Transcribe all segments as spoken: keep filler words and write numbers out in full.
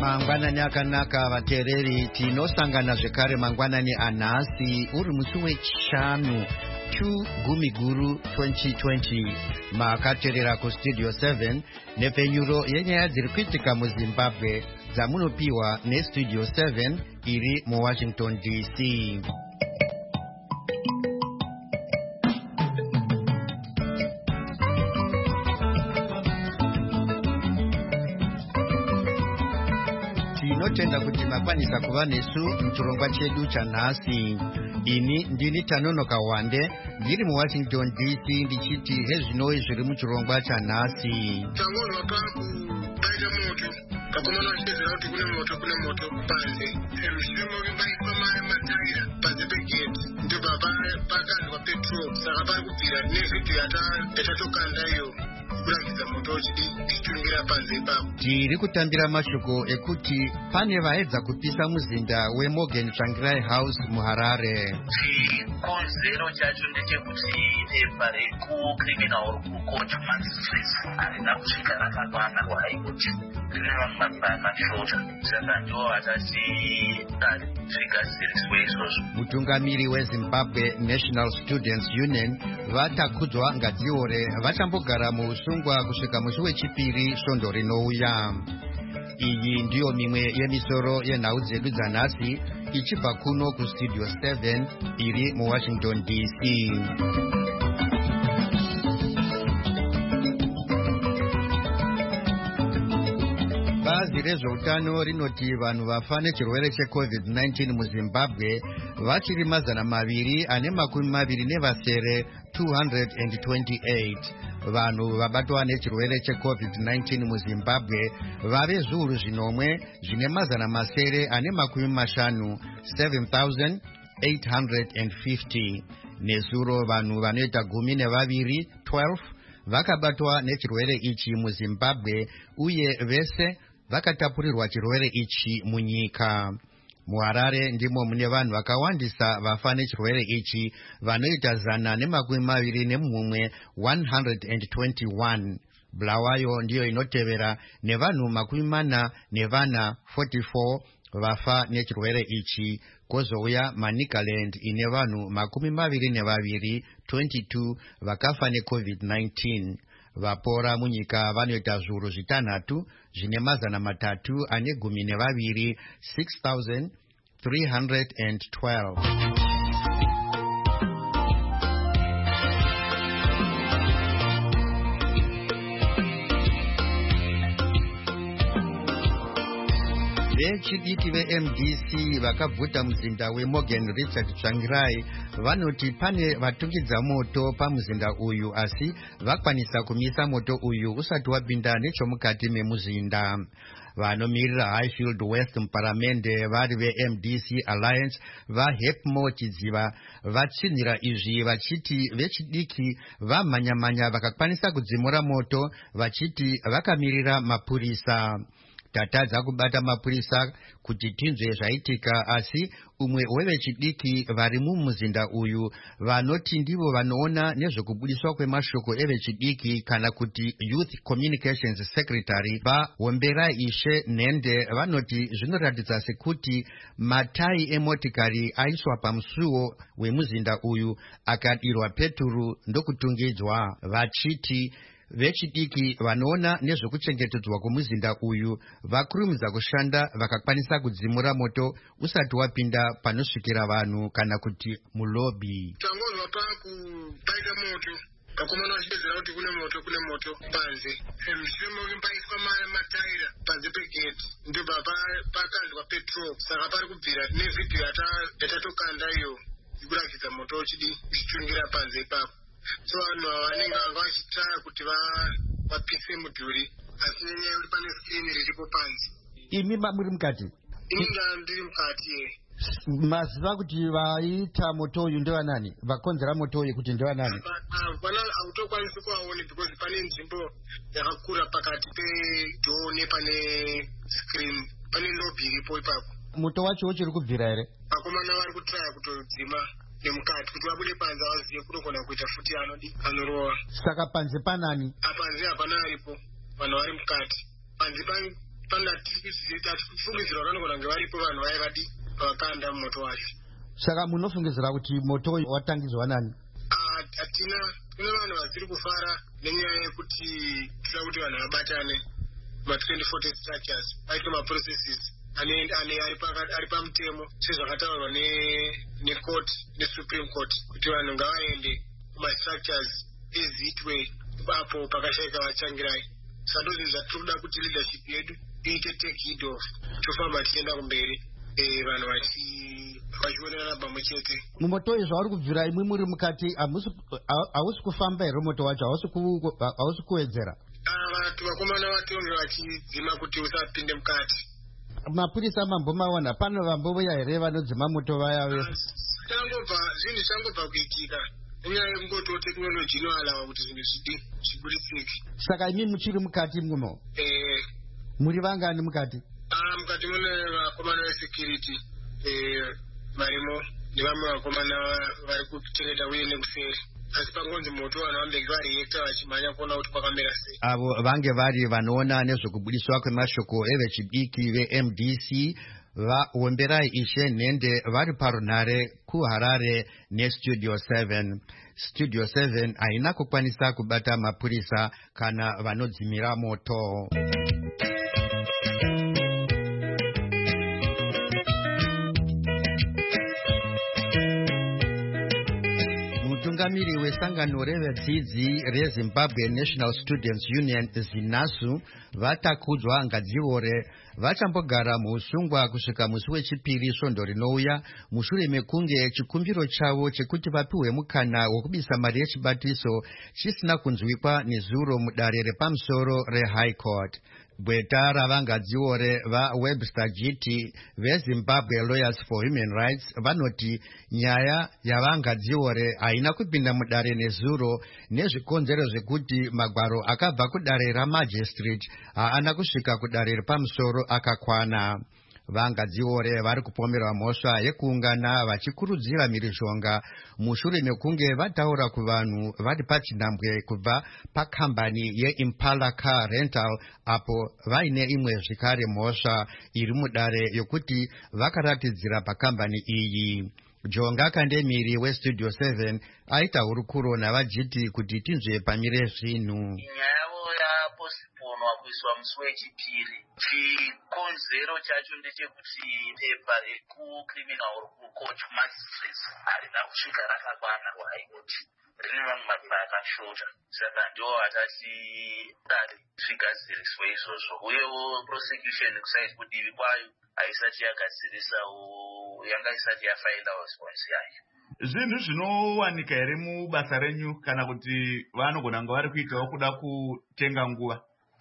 Mangwanani akanaka vateereri, tinosangana zvekare mangwanani anhasi uri musi wechishanu two gumi guru twenty twenty. Makateerera kustudio seven nepfenyuro yenyaya dziri kuitika muZimbabwe dzamunopiwa nestudio seven iri muWashington D C. Tinotenda kuti makwanisa kuva nesu muchirongwa chedu chanhasi. Ini ndini Tanonoka Wande ndiri muWashington D C ndichiti hezvinoi zviri muchirongwa chanhasi. Tangorwa pakubaita moto pakomana vachitedzera kuti kune moto kune moto panze mushure mekubaiswa mataira panze pegeti ndobva pakazwa petrol saka pari kubvira nevhidhiyo yatatokanda iyo kurakidza moto uchitungira panze ipapo. Tiri kutambira mashoko ekuti pane vaedza kupisa muzinda weMorgan Tsvangirai House muHarare. Chikonzero chacho ndechekuti pepa rekucriminal court magistrates harina kusvika rakakwana kuhaikoti rine vamwe mashota saka ndo vatati zvikasiriswe izvozvo. Mutungamiri weZimbabwe National Students Union vatakudzwa ngadziore vachambogara muusungwa kusvika musi wechipiri svondo rinouya. Iyi ndiyo mimwe yemisoro yenhau dzedu dzanhasi ichibva kuno kustudio seven iri muWashington D C. Bazi rezveutano rinoti vanhu vafa nechirwere checovid nineteen muZimbabwe vachiri mazana maviri ane makumi maviri nevasere two hundred twenty-eight. Vanhu vabatwa nechirwere checovid nineteen muZimbabwe vave zviuru zvinomwe zvine mazana masere ane makumi mashanu seven thousand eight hundred fifty. Nezuro vanhu vanoita gumi nevaviri twelve vakabatwa nechirwere ichi muZimbabwe uye vese vakatapurirwa chirwere ichi munyika. MuHarare ndimo mune vanhu vakawandisa vafa nechirwere ichi vanoita zana nemakumi maviri nemumwe one hundred twenty-one. Bulawayo ndiyo inotevera nevanhu makumi mana nevana forty-four vafa nechirwere ichi. Kozouya Manicaland ine vanhu makumi maviri nevaviri twenty-two vakafa necovid nineteen. Vapora munyika vanoita zviuru zvitanhatu zvine mazana matatu ane gumi nevaviri six thousand three hundred twelve. Vechidiki veM D C vakabvuta muzinda weMorgan Richard Tsvangirai vanoti pane vatungidza moto pamuzinda uyu asi vakwanisa kumisa moto uyu usati wapinda nechomukati memuzinda. Vanomirira Highfield West muparamende vari veM D C Alliance vaHepmo Chidziva vatsinhira izvi vachiti vechidiki vamhanyamhanya vakakwanisa kudzimura moto vachiti vakamirira mapurisa. Tatadza kubata mapurisa kuti tinzwe zvaitika asi umwe wevechidiki vari mumuzinda uyu vanoti ndivo vanoona nezvekubudiswa kwemashoko evechidiki kana kuti Youth Communications Secretary vaHombera Ishe Nhende vanoti zvinoratidza sekuti matayi emotikari aiswa pamusuwo wemuzinda uyu akadirwa peturu ndokutungidzwa. Vachiti vechidiki vanoona nezvekuchengetedzwa kwomuzinda uyu vakurumidza kushanda vakakwanisa kudzimura moto usati wapinda panosvikira vanhu kana kuti mulobi. Tangorwa pakubaita moto pakomana vachitedzera kuti kune moto kune moto panze mushure mekubaiswa mataira panze pegeti ndobva pakazwa petrol saka pari kubvira nevhidhiyo yatatokanda iyo kurakidza moto uchitungira panze ipapo. So vanhu vanenge vanga vachitaya kuti vapise mudhuri asi nenyaya yekuti pane skrini riripo panze. Imi muri mukati? Inga ndiri mukati ye. Maziva kuti vaita moto uyu ndevanani? Vakonzera moto uyu kuti ndevanani? Vana havutokwanisi kuvaone because pane nzvimbo yakakura pakati pedhoo nepane skrini, pane lobby iripo ipapo. Moto wacho uchiri kubvira here? Vakomana vari kutraya kutodzima nemukati kuti vabude panze vazive kunogona kuita futi anodi anorova. Saka panze panani? Panze hapana aripo, vanhu vari mukati. Panze pana tifungidzira vanogona kunge varipo vanhu vaya vadi vakanda mumoto wacho. Saka munofungidzira kuti moto watangidzwa nani? Hatina, kune vanhu vasiri kufara nenyaya yekuti tira kuti vanhu vabatane ma-twenty forty structures aitwe ma-processes ari pamutemo sezvakataurwa necourt nesupreme court kuti vanhu ngavaende kuma-structures ezitwe apo pakashayika vachangirai. Saka ndozvinhu zvatinoda kuti leadership yedu iite take heed of, tofamba tichienda kumberi vanhu vachionerana pamwe chete. Mumoto izvo vari kubvira imwe muri mukati hausi kufamba here moto wacho, hausi kuwedzera? Vantu vakomana vatonge vachidzima kuti usapinde mukati. Mapurisa mambomaona pano vambovuya here vanodzima moto vaya? Changobva zvinhu zvangobva kuitika nenyaya yekungotiwo tekinoloji inoalava kuti zvinhu zvidi zvibuditsike. Saka imi muchiri mukati muno? Eh. Muri vangani mukati? Ah, mukati mune vakomana vesecurity varimo nevamwe vakomana vari kuchengeta uye nekuseri. Asi pangonzi moto vanhu vambenge variekta vachimhanya kuona kuti kwakamira sei. Avo vange vari vanoona nezvekubudiswa kwemashoko evechidiki ve-M D C vaomberai ishe nhende vari parunhare kuHarare nestudio seven. Studio seven haina kukwanisa kubata mapurisa kana vanodzimira moto. Mutungamiri wesangano revedzidzi reZimbabwe National Students Union ZINASU vatakudzwa ngadziore vachambogara muusungwa kusvika musi wechipiri svondo rinouya mushure mekunge chikumbiro chavo chekuti vapiwe mukana wokubisa mari yechibatiso chisina kunzwikwa nezuro mudare repamusoro reHigh Court. Bweta ravangadziore vaWebster G T veZimbabwe Lawyers for Human Rights vanoti nyaya yavangadziore haina kupinda mudare nezuro nezvikonzero zvekuti magwaro akabva kudare ramagistrate haana kusvika kudare repamusoro akakwana. Vangadziore vari kupomerwa mhosva yekuungana vachikurudzira mhirizhonga mushure mekunge vataura kuvanhu vari pachinhambwe kubva pakambani yeImpala Car Rental apo vaine imwe zvekare mhosva iri mudare yokuti vakaratidzira pakambani iyi. Jonga Kandemiri weStudio seven aita hurukuro navajiti kuti tinzwe pamire zvinhu. Kuiswa musi wechipiri. Chikonzero chacho ndechekuti pepa rekucriminal court magistrates harina kusvika rakakwana kuHigh Court, rine vamwe mapepa akashota. Saka ndo hatati dare zvigadziriswe izvozvo, uyewo prosecution kusaiti kudivi kwayo haisati yagadzirisawo, yanga isati yafaila response yayo. Zvinhu zvinowanika here mubasa renyu kana kuti vanogona kunge vari kuitawo kuda kutenga nguva?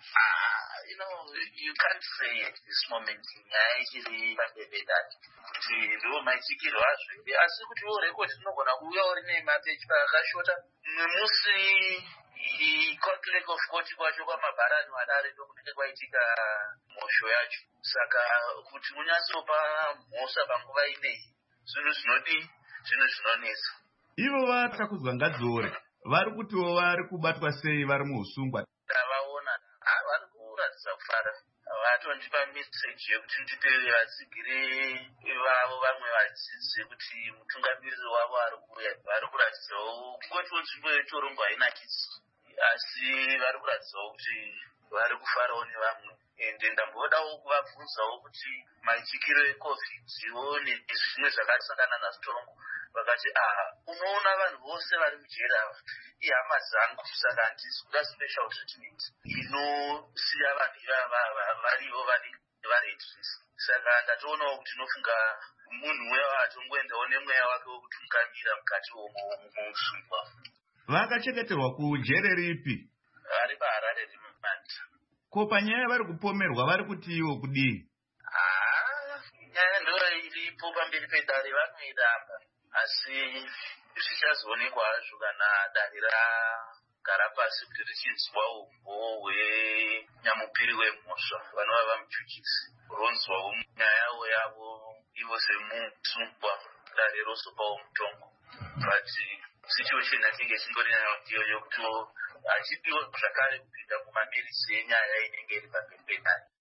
You can't say at this moment nyaya ichiri pambepedati kuti ndiwo maitikirwo azvo, asi kuti wo rekodi rinogona kuuya rine mapeji akashota. Musi clerk of court kwacho kwamabharani wadare ndokunenge kwaitika mhosho yacho. Saka kuti munyatsopa mhosva panguva ineyi zvinhu zvinodi zvinhu zvinonetsa. Ivo vatakudzwa ngadziore vari kutiwo vari kubatwa sei vari muusungwa? Ndavaona vari kuratidza kufara, vatondipa meseji yekuti ndipe vatsigire vavo vamwe vadzidzi kuti mutungamiriri wavo ari kuuya. Vari kuratidzawo kungotiwo nzvimbo yetorongo hainakidzi, asi vari kuratidzawo kuti vari kufarawo nevamwe. Ende ndambodawo kuvabvunzawo kuti maitikiro ecovid ione zvimwe zvakasangana nazvo torongo. Vakati aha, unoona vanhu vose vari mujeri ava ihama dzangu, saka handisi kuda special treatment inosiya vanhu varivo vari at risk. Saka ndatoonawo kuti nofunga munhu wewo atongoendawo nemweya wake wokutungamira mukati womusungwa. Vakachengeterwa kujere ripi? Vari paHarare Remand. Ko panyaya vari kupomerwa vari kuti iwo kudii? Ah, nyaya ndo iripo pamberi pedare vanoiramba, asi zvichazoonekwa hazvo kana dare ragara pasi kuti richinzwa umbo hwenyamupiri wemhosva vanova vamuchuchisi, ronzwawo nyaya yavo yavo ivo semusungwa dare rosopawo mutongo. But situation yatinge chingori nayo ndiyo yokuti achipiwo zvakare kupinda kumamerisi enyaya inenge iri pamberi pedare.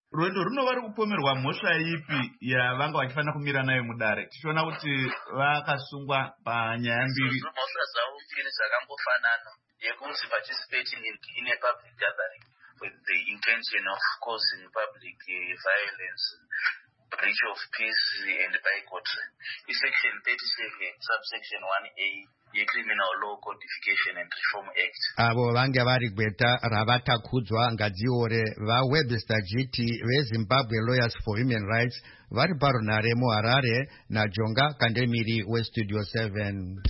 rwendo runova rukupomerwa mhosva ipi yavanga vachifanira kumira nayo mudare? Tichiona kuti vakasungwa panyaya mbiri. Mhosva dzavo mbiri dzakangofanana, yekunzi participating in, in a public gathering with the intention of causing public uh, violence, breach of peace and bigotry. Section thirty-seven, subsection one A, yeCriminal Law Codification and Reform Act. Avo vange vari gweta ravatakudzwa ngadziore vaWebster G T veZimbabwe Lawyers for Human Rights vari parunhare muHarare naJonga Kandemiri weStudio seven.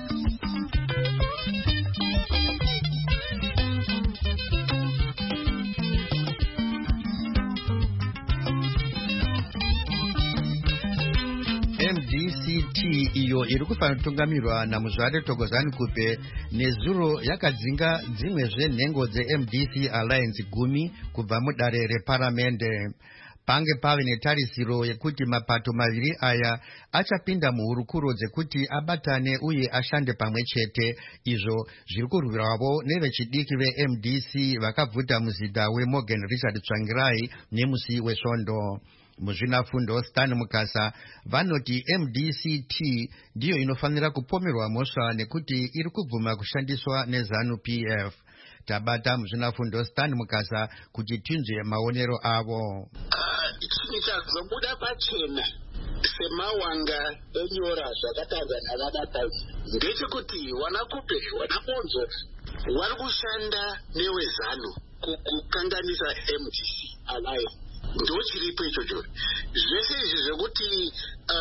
M D C T iyo iri kufanira kutungamirwa naMuzvare Thokozani Kupe nezuro yakadzinga dzimwe zvenhengo dze-M D C Alliance gumi kubva mudare reparamende. Pange pave netarisiro yekuti mapato maviri aya achapinda muhurukuro dzekuti abatane uye ashande pamwe chete, izvo zviri kurwirwavo nevechidiki ve-M D C vakabvuta muzidha weMorgan Richard Tsvangirai nemusi weSvondo. Muzvinafundo Stan Mukasa vanoti M D C T ndiyo inofanira kupomerwa mhosva nekuti iri kubvuma kushandiswa neZANU P F. Tabata muzvinafundo Stan Mukasa kuti tinzwe maonero avo. Chini chazobuda pachena semawanga enyora zvakatanga navadatai ndechekuti wanakupe wanabonzo vari kushanda neweZANU kukanganisa M D C Alliance. Ndo chiripo ichocho. Zvese izvi zvekuti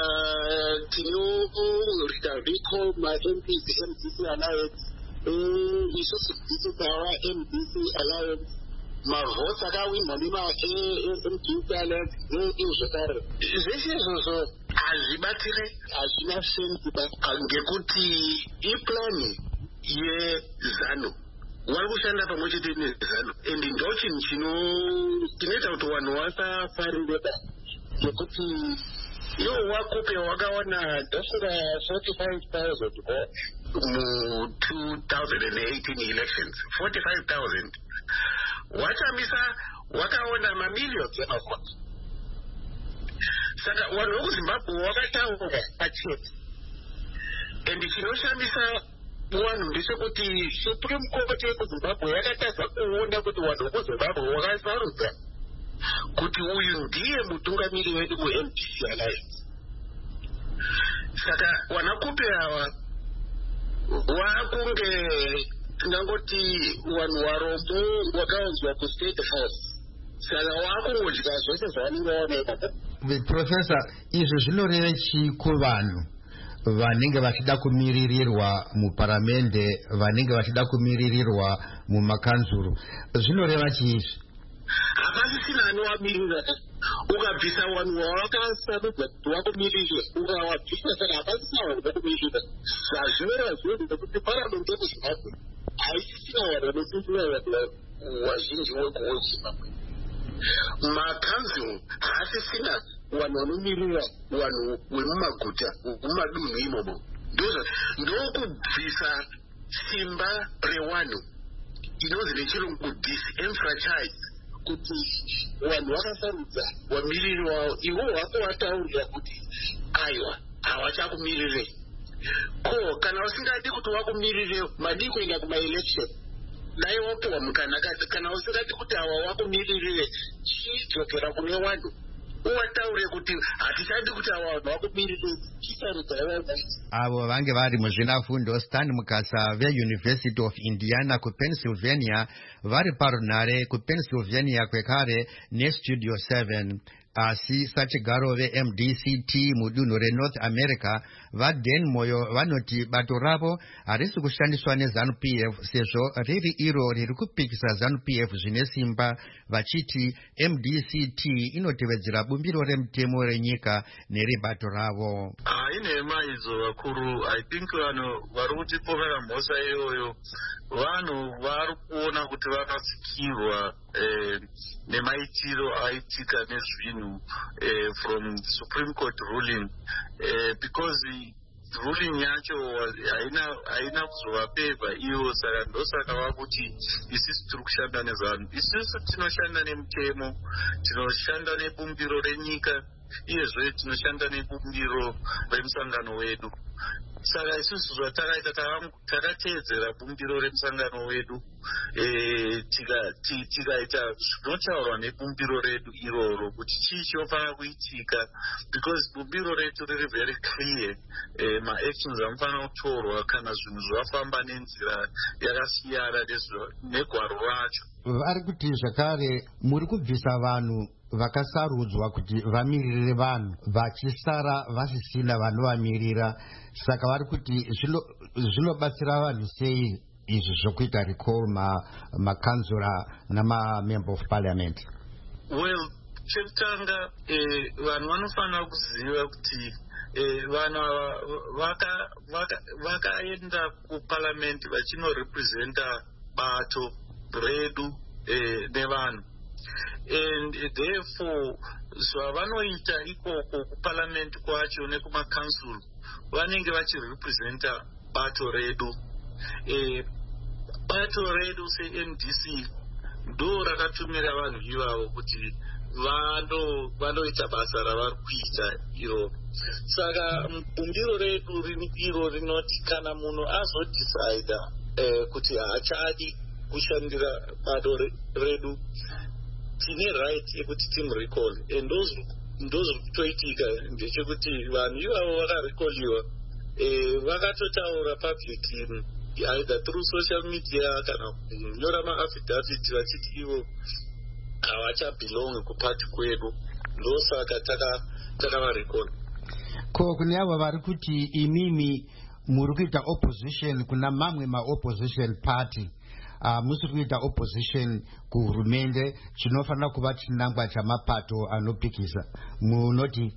tinorida recall ma-M P C M D C Alliance, isusu ndisu tawa M D C Alliance, mavhotsi akawinwa nema-M D C Alliance izvokare. Zvese izvozvo hazvibatire, hazvina sensi ngekuti iplani yeZANU vari kushanda pamwe chete neZANU, and ndo chinhu chinoita kuti vanhu vasafarire da nekuti iwo wakupe wakawana ndosvika forty-five thousand mu two thousand eighteen elections, forty-five thousand. Wachamisa wakaona mamillions emavhotsi. Saka vanhu vekuZimbabwe vakataura pachete, and chinoshamisa vanhu ndechekuti Supreme Court yekuZimbabwe yakatadza kuona kuti vanhu vekuZimbabwe vakasarudza kuti uyu ndiye mutungamiri wedu mu-M D C Alliance. Saka vanakupe ava vakunge tingangoti vanhu varombo vakaunzwa kuState House, saka vakungodya zvese zvavanenge vaoneka. Professor, izvo zvinoreva chii kuvanhu vanenge vachida kumiririrwa muparamende, vanenge vachida kumiririrwa mumakanzuru? Zvinoreva chii? Hapasisina anovamirira. Ukabvisa vanhu vavakasarudza kuti vakumirire, ukavabvisa, saka hapasisina vanhu vakumirira. Zvazvinoreva zvinhu nekuti paramende yemuZimbabwe haisisina vanhu vanopindura vanhu vazhinji vekuZimbabwe. Makanzuru haasisina vanhu vanomirira vanhu vemumaguta mumadunhu imomo. Ndokubvisa simba rewanhu inonzi nechirungu disenfranchise, kuti vanhu vakasarudza vamiriri wavo ivo vako vataurira kuti aiwa havachakumirire. Ko kana usingadi kuti vakumirire madi kuenda kumaelection dai wapiwa mukanakati, kana usingadi kuti ava vakumirire chidzokera kune vanhu uvataure kuti hatichadi kuti ava vanhu vakumirire chisarudza vanhu. Avo vange vari muzvinafundo Stan Mukasa veUniversity of Indiana kuPennsylvania vari parunhare kuPennsylvania kwekare neStudio seven. Asi sachigaro ve-M D C T mudunhu reNorth America vaDan Moyo vanoti bato ravo harisi kushandiswa neZANU P F sezvo riri iro riri kupikisa ZANU P F zvine simba, vachiti M D C T inotevedzera bumbiro remutemo renyika neribato ravo. Hainema idzo vakuru. I think vanhu vari kutipomera mhosva iyoyo vanhu vari kuona kuti vakatsikirwa eh, nemaitiro aitika nezvinhu uh, from the Supreme Court ruling uh, because ruling yacho haina haina kuzovapevha ivo, saka ndosaka vakuti isisi tiri kushanda nezvanhu. Isusu tinoshanda nemutemo, tinoshanda nebumbiro renyika, iyezve tinoshanda nebumbiro remusangano wedu. Saka isusu zvatakaita takateedzera bumbiro remusangano wedu, tikaita zvinotaurwa nebumbiro redu iroro kuti chii chinofanira kuitika, because bumbiro redu riri very clear. Maactions anofanira kutorwa kana zvinhu zvafamba nenzira yakasiyana negwaro racho. Vari kuti zvakare muri kubvisa vanhu vakasarudzwa kuti vamirire vanhu vachisara vasisina vanovamirira, saka vari kuti zvinobatsira vanhu sei izvi zvokuita recall makanzura namamember of parliament? Well, chekutanga vanhu vanofanira kuziva kuti vanhu vakaenda kuparliament vachinorepresenta bato redu nevanhu, and therefore zvavanoita ikoko kuparliament kwacho nekumakansul vanenge vachirepresenta bato redu. Bato redu se-M D C ndo rakatumira vanhu ivavo kuti vandoita basa ravari kuita iro. Saka bumbiro redu iro rinoti kana munhu azodecida kuti haachadi kushandira bato redu, tine right yekuti timrecall, and ndozviri kutoitika ndechekuti vanhu ivavo vakarecalliwa vakatotaura publicly either through social media kana kunyora maaffidavit vachiti ivo havachabelong kupati kwedu, ndosaka takavarecall. Ko kune avo vari kuti imimi muri kuita opposition kuna mamwe maopposition party, Uh, musiri kuita opposition kuhurumende, chinofanira kuva chinangwa chamapato anopikisa, munoti?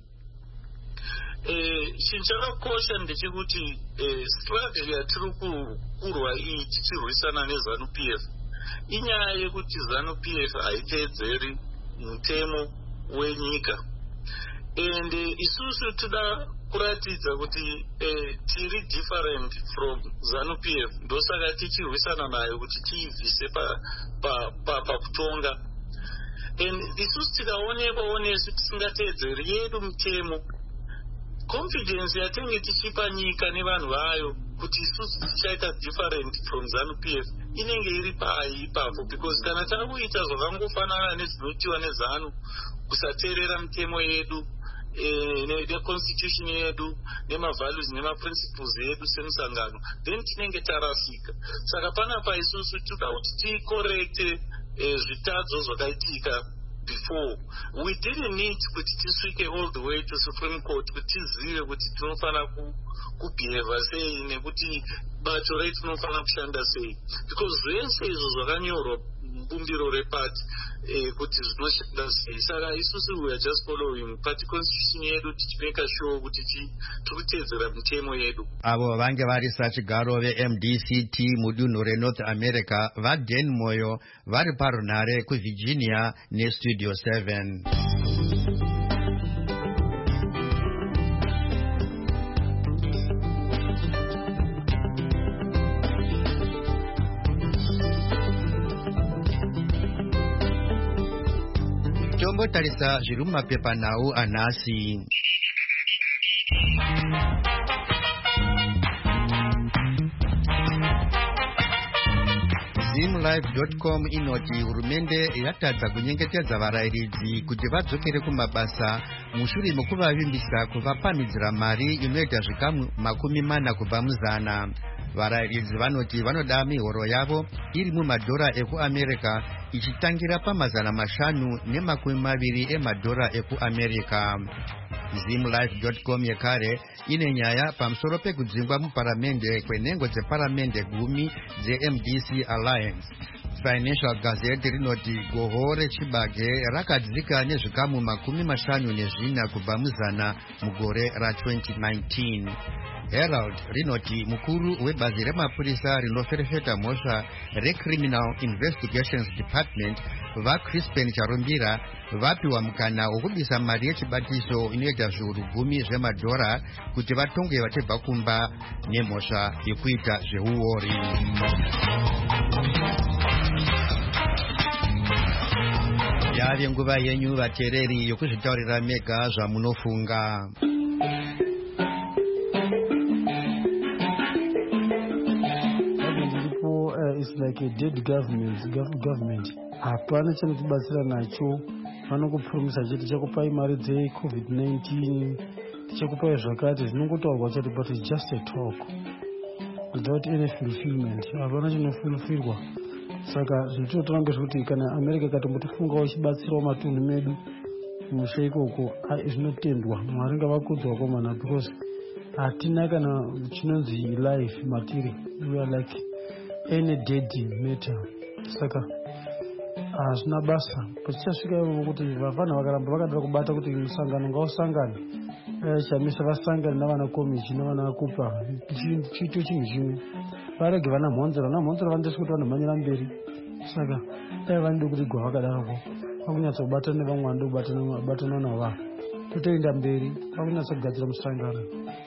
Chinhu chakakosha ndechekuti strategy yatiri kurwa iyi tichirwisana neZANU P F inyaya yekuti ZANU P F haiteedzeri mutemo wenyika, and isusu toda kuratidza kuti tiri different from ZANU P F, ndosaka tichirwisana nayo kuti tiivhise pakutonga. And isusu tikaonekwawo nesu tisingateedzeri yedu mutemo, confidence yatinge tichipa nyika nevanhu vayo kuti isusu tichaita different from ZANU P F inenge iri pai ipapo, because kana takuita zvakangofanana nezvinoitiwa neZANU, kusateerera mitemo yedu neconstitution yedu nemavalues nemaprinciples yedu semusangano, then tinenge tarasika. Saka panapa isusu toda kuti ticorrecte zvitadzo zvakaitika before. We didn't need kuti tisvike all the way to Supreme Court kuti tizive kuti tinofanira kubehava sei nekuti bato redu tinofanira kushanda sei, because zvese izvo zvakanyorwa bumbiro repati kuti zvinoshanda sei. Saka isusu we are just following party constitution yedu tichimeka sure kuti tirikuteedzera mitemo yedu. Avo vange vari sachigaro ve-M D C T mudunhu reNorth America vaDan Moyo vari parunhare kuVirginia neStudio seven. Tombotarisa zviri mumapepanhau anhasi. Zimlive dot com inoti hurumende yatadza kunyengetedza varayiridzi kuti vadzokere kumabasa mushure mekuvavimbisa kuvapamhidzira mari inoita zvikamu makumi mana kubva muzana. Varayiridzi vanoti vanoda mihoro yavo iri mumadhora ekuAmerica ichitangira pamazana mashanu nemakumi maviri emadhora ekuAmerica. Zimlive dot com yekare ine nyaya pamusoro pekudzingwa muparamende kwenhengo dzeparamende gumi dze-M D C Alliance. Financial Gazette rinoti goho rechibage rakadzika nezvikamu makumi mashanu nezvina kubva muzana mugore ra twenty nineteen. Herald rinoti mukuru webazi remapurisa rinoferefeta mhosva reCriminal Investigations Department vaCrispin Charumbira vapiwa mukana wokubisa mari yechibatiso inoita zviuru gumi zvemadhora kuti vatonge vachibva kumba nemhosva yekuita zveuori. Yave nguva yenyu vateereri yokuzvitaurira mega zvamunofunga. It's like a dead government. government. Hapana chanotibatsira nacho. Vanokupurumisa chete chakupai mari dze covid nineteen, chakupai zvakati zvinongotaurwa chete, but it's just a talk without any fulfillment. Hapana chinofulfillwa. Saka zvinototora ngezvekuti kana America ikatombotifungawo chibatsirawo matunhu medu mushe ikoko zvinotendwa. Mwari ngavakudzwa komana, because hatina kana chinonzi life matiri. We are like any dead matter. Saka hazvina basa. Pachichasvika ivo kuti vafana vakaramba vakadira kubata kuti musangano ngausangane, chamisa vasangane navana komichi navana kupa chiito chinhu chimwe, varege vana mhonzera. Vana mhonzera vanotoiswa kuti vanomhanyira mberi. Saka dai vanode kuti gwa vakadaroko vakunyatsobatana nevamwe vandobatana navo, totoenda mberi, vakunyatsogadzira musangano.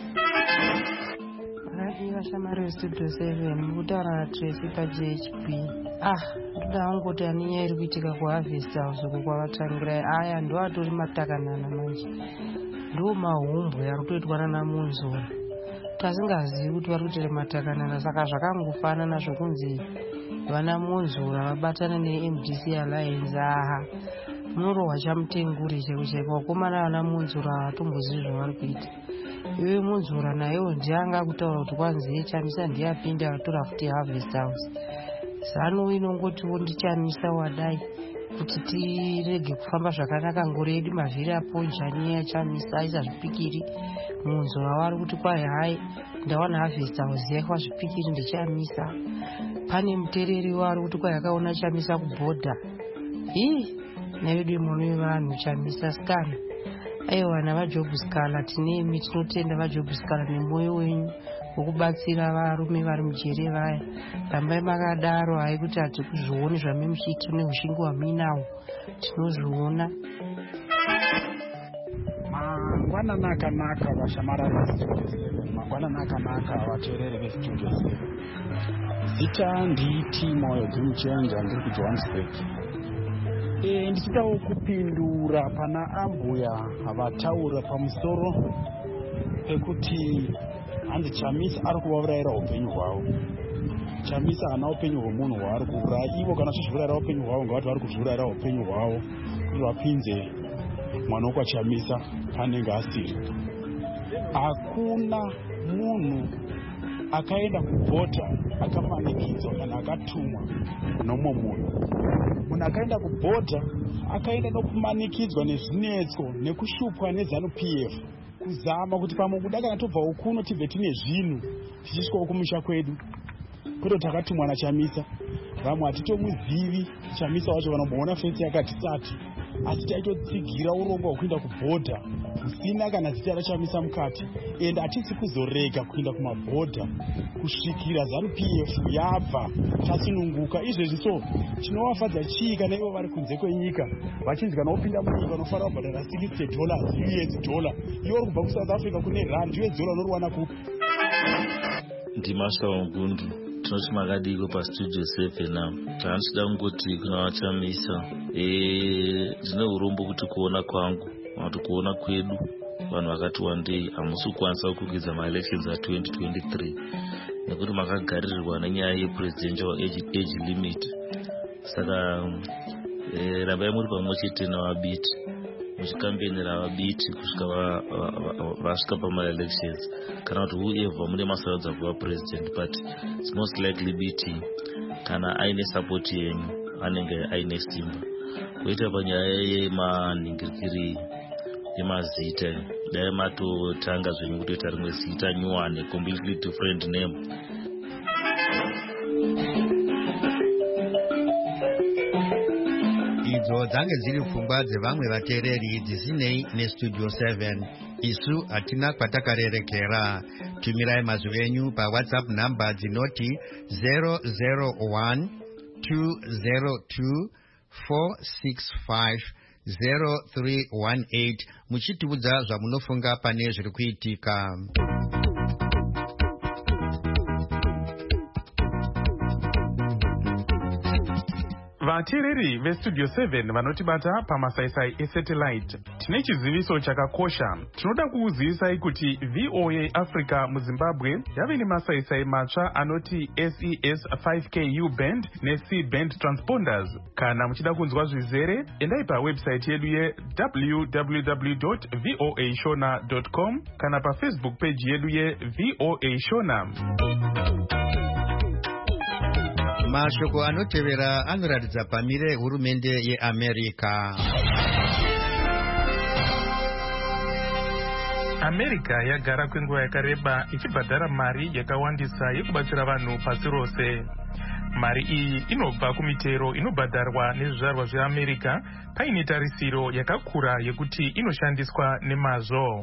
Radiva shamari westudio seven mukutaura naTracy paJ H P. Ah, ndoda hangu kuti aninya iri kuitika kuHarvest House uko kwavatangira aya ndo atori matakanana manje, ndo mahumbwe ari kutoitwa nana Munzura. Tasingazivi kuti vari kuita matakanana, saka zvakangofanana zvokunzi vana Munzura vabatana neM D C Alliance. Aha, munorohwa chamutenguri cheko cheko. Wakomana vana Munzura havatombozivi zvavari kuita. Iwe Munzura nayewo ndiye anga kutaura kuti kwanzi Chamisa ndiye apinda atora futi Harvest House. Zano inongotiwo ndiChamisa wadai kuti tirege kufamba zvakanaka ngore yedu mavhiri aponja neya Chamisa aisazvipikiri. Munzura wari kuti kwai hai ndawana Harvest House yaikwa zvipikiri ndiChamisa. Pane mutereri wari kuti kwai akaona Chamisa kubhodha. Ii nayedu imono vanhu Chamisa skana. Aiwa vana vaJob Scala tinemi tinotenda vaJob Scala nemoyo wenyu wokubatsira varume vari mujere vaya. Rambai makadaro hai kuti hatikuzvioni zvamemuchiita neushingi hwamuinawo, tinozviona. Mangwanani akanaka vashamara vestudio seven, mangwanani akanaka vateereri vestudio seven. Zita nditi Moyo Dzimchenja, ndiri kuJohannesburg. E, ndichidawo kupindura pana ambuya vataura pamusoro pekuti hanzi Chamisa ari kuvaurayira upenyu hwavo. Chamisa haana upenyu hwemunhu hwaari kuuraya. Ivo kana vachizviurayira upenyu hwavo ngavati vari kuzviurayira upenyu hwavo kuti vapinze mwana wokwaChamisa panenge asiri. Hakuna munhu akaenda kubhodha akamanikidzwa kana akatumwa nomwe munhu. Munhu akaenda kubhodha akaenda nokumanikidzwa nezvinetso nekushupwa neZanu P F kuzama kuti pamwe kuda kana tobva ukuno tibve tine zvinhu tichisvikawo kumusha kwedu. Kwedo takatumwa naChamisa. Vamwe hatitomuzivi Chamisa wacho, vanomboona fesi yakatisati, asi taitotsigira urongwa hwekuenda kubhodha kusina kana zita raChamisa mukati, ende hatisi kuzorega kuenda kumabhodha kusvikira Zanu P F yabva tasununguka. Izvezvi so chinovafadza chii kana ivo vari kunze kwenyika vachinzi kana wopinda munyika unofanira kubhadhara sixty dollars U S dollar, ivo uri kubva kuSouth Africa kune rand U S dollar unoriwana kupi? Ndimasha Mugundu, tinoti makadiko pastudio seven. Now tanchida kungoti kuna vaChamisa, eh ndine urombo kuti kuona kwangu kuti kuona kwedu vanhu vakati wandei hamusi kukwanisa kukwikwidza maelections a twenty twenty-three nekuti makagarirwa nenyaya yepresidential age, age limit. Saka eh, rambai muri pamwe chete navabiti muchikambenera vabiti kusvika vasvika pamaelections, kana kuti whoever mune masaudza kuva president, but it's most likely biti kana aine support yenyu anenge aine simba. Kuita panyaya yemanhingirikiri yemazita, dai matotanga zvenyu kutoita rimwe zita nyuwane, completely different name. idzo dzange dziri pfungwa dzevamwe vateereri dzisinei nestudio seven. Isu hatina kwatakarerekera. Tumirai mazwi enyu paWhatsApp namba dzinoti zero zero one two zero two four six five zero three one eight muchitiudza zvamunofunga pane zviri kuitika. Vateereri vestudio seven vanotibata pamasaisai esatellite, tine chiziviso chakakosha. Tinoda kukuzivisai kuti V O A Africa muZimbabwe yave nemasaisai matsva anoti S E S five K U band ne-C band transponders. Kana muchida kunzwa zvizere, endai pawebsite yedu ye w w w dot v o a shona dot com kana pafacebook page yedu ye V O A Shona. Mashoko anotevera anoratidza pamire hurumende yeAmerica. America yagara kwenguva yakareba ichibhadhara mari yakawandisa yekubatsira vanhu pasi rose. Mari iyi inobva kumitero inobhadharwa nezvizvarwa zveAmerica paine tarisiro yakakura yekuti inoshandiswa nemazvo.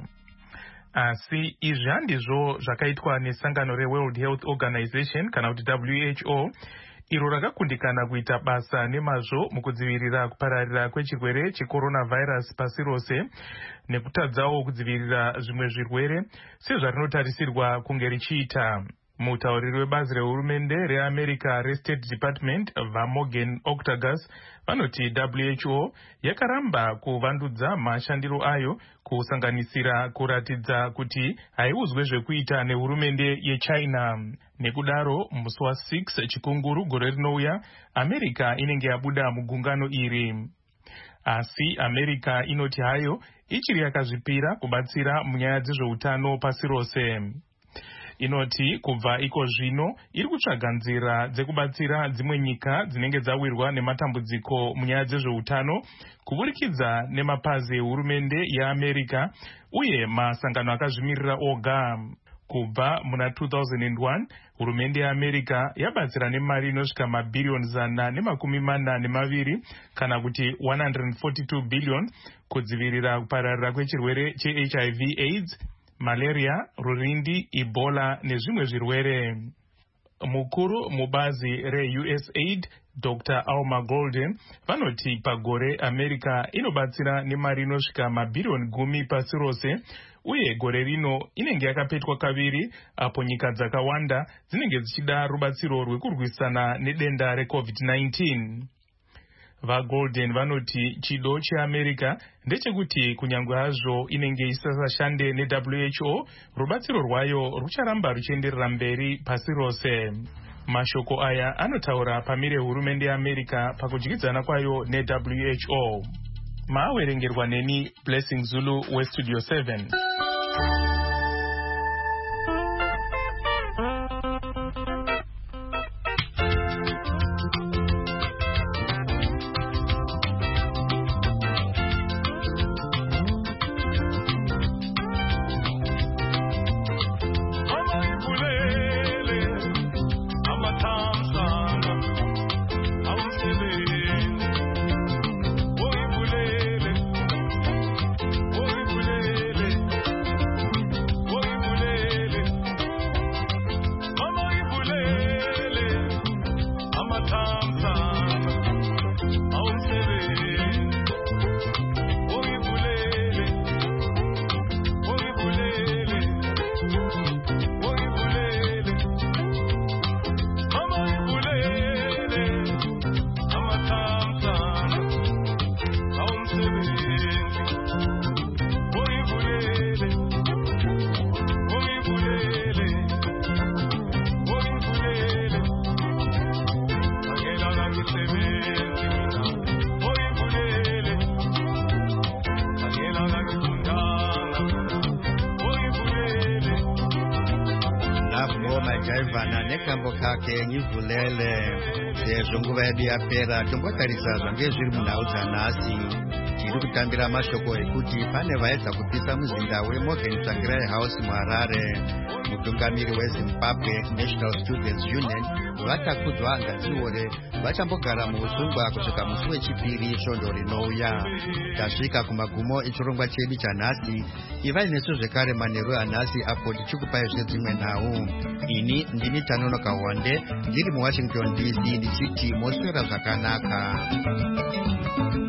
Asi izvi handizvo zvakaitwa nesangano reWorld Health Organization kana kuti W H O, iro rakakundikana kuita basa nemazvo mukudzivirira kupararira kwechirwere checoronavirus pasi rose nekutadzawo kudzivirira zvimwe zvirwere sezvarinotarisirwa kunge richiita. Mutauriri webazi rehurumende reAmerica reState Department vaMorgan Octagus vanoti W H O yakaramba kuvandudza mashandiro ayo kusanganisira kuratidza kuti haiuzwe zvekuita nehurumende yeChina. Nekudaro musi wa six chikunguru gore rinouya America inenge yabuda mugungano iri. Asi America inoti hayo ichiri yakazvipira kubatsira munyaya dzezveutano pasi rose. Inoti kubva iko zvino iri kutsvaga nzira dzekubatsira dzimwe nyika dzinenge dzawirwa nematambudziko munyaya dzezveutano kuburikidza nemapazi ehurumende yeAmerica uye masangano akazvimirira oga. Kubva muna two thousand one hurumende yeAmerica yabatsira nemari inosvika mabhiriyoni zana nemakumi mana nemaviri kana kuti one hundred forty-two billion kudzivirira kupararira kwechirwere che-H I V AIDS, malaria, rurindi, Ebola nezvimwe zvirwere. Mukuru mubazi re-U S A I D Doctor Alma Golden vanoti pagore America inobatsira nemari inosvika mabhiriyoni gumi pasi rose uye gore rino inenge yakapetwa kaviri apo nyika dzakawanda dzinenge dzichida rubatsiro rwekurwisana nedenda reCovid nineteen. VaGolden vanoti chido cheAmerica ndechekuti kunyangwe hazvo inenge isasashande neW H O, rubatsiro rwayo rucharamba ruchienderera mberi pasi rose. Mashoko aya anotaura pamire hurumende yeAmerica pakudyidzana kwayo neW H O. Maawerengerwa neni Blessing Zulu weStudio seven. Nekambo kake nyivulele sezvo nguva yedu yapera tombotarisazva ngezviri munhau dzanhasi. kutambira mashoko ekuti pane vaedza kupisa muzinda weMorgan Tsvangirai House muHarare. Mutungamiri weZimbabwe National Students Union vatakudzwa ngadziore vachambogara muusungwa kusvika musi wechipiri svondo rinouya. Tasvika kumagumo echirongwa chedu chanhasi. Ivai nesu zvekare manheru anhasi apo tichikupai zvedzimwe nhau. Ini ndini Tanonoka Wande ndiri muWashington D C ndichiti moswera zvakanaka.